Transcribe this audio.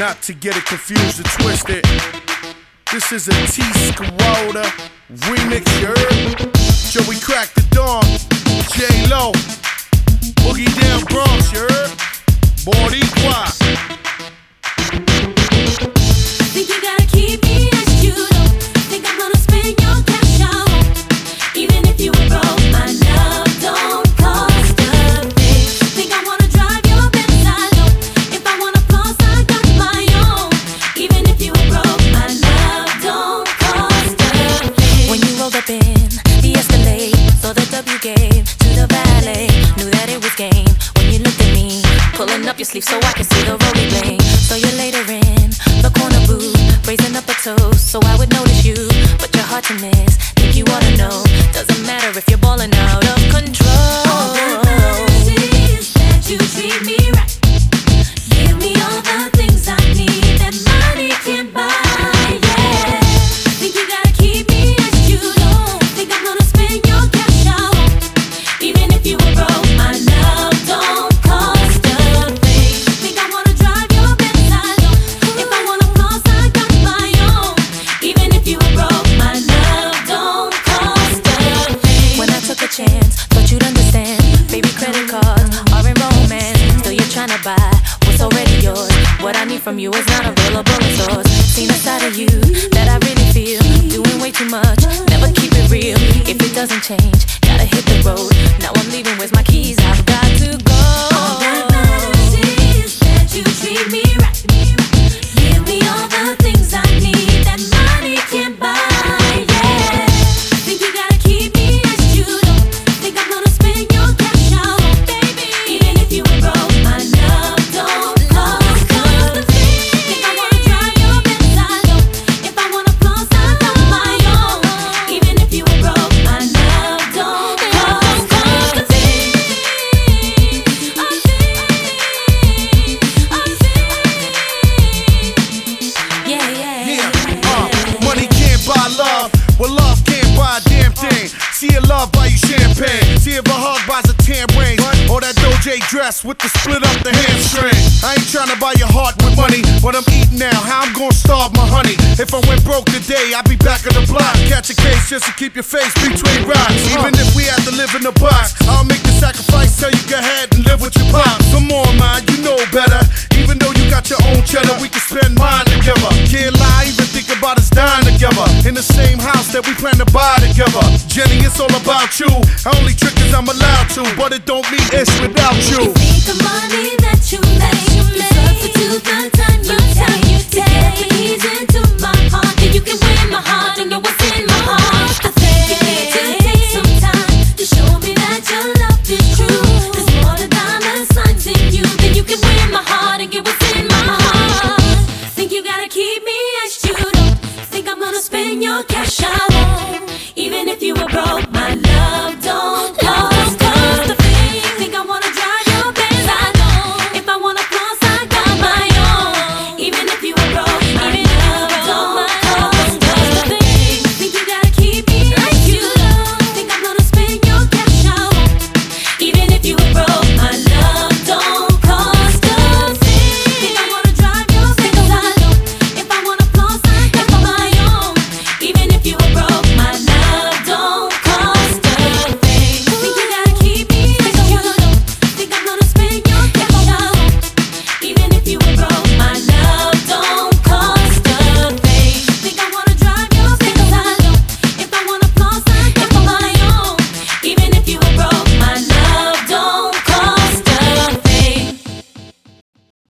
Not to get it confused or twisted. This is a T-Squatter remix, you heard? Joey Crack the Dawn, J-Lo, Boogie Down Bronx, you heard? Boricua. Think you gotta keep me as you know. Think I'm gonna spend your cash out. Even if you were broke, my love don't cost a thing. Think I wanna drive your Benz, I know. If I wanna floss, I got my own. Even if you were broke, my love don't cost a thing. When you rolled up in the Escalade, saw the W gave to the valet, knew that it was game. When you looked at me, pulling up your sleeve so I could see the rolling bling. So you later in the corner booth, raising up a toast so I would notice you, but you're hard to miss. Think you ought to know, doesn't matter if you're balling out of control. All that matters is that you treat me right. Give me all the things I need that money can't buy. Yeah. Think you gotta keep me as you know. Think I'm gonna spend your cash out. Even if you were broke, my love don't cost a thing. Think I wanna drive your Benz, I know. If I wanna floss, I got my own. Even if you were broke, my love don't cost a thing. When I took a chance, thought you'd understand. Baby, credit cards are in romance. Still you're trying to buy what's already yours. What I need from you is not available in stores. Seen a side of you that I really feel. Doing way too much, never keep it real. If it doesn't change, gotta hit the road. Now I'm leaving, where's my keys? I've got to go. All that matters is that you treat me right. Give me all the things I need that money can't buy. Yeah. Think you gotta keep me as you know. Think I'm gonna spend your cash out, baby. Even if you were broke, my love don't cost a thing. Think I wanna drive your Benz, I know. If I wanna floss, I got my own. Even if you were broke, my love don't cost a thing. Money can't buy love, well love can't buy a damn thing. See a love buy you champagne, see if a hug buys a tan ring, or that Doja dress with the split up the hamstring. I ain't tryna buy your heart with money, but I'm eating now, how I'm gonna starve my honey. If I went broke today, I'd be back on the block. Catch a case just to keep your face between rocks. Even if we had to live in a box, I'll make the sacrifice, tell you go ahead and live with your pop. Come on man, you know better. Even though you got your own cheddar, we can spend mine together. Can't lie, even think about us dying together. In the same house that we plan to buy together. Jenny, it's all about you. Only trick is I'm allowed to, but it don't mean it's without you. Think the money that you make, substitute the time you take to get the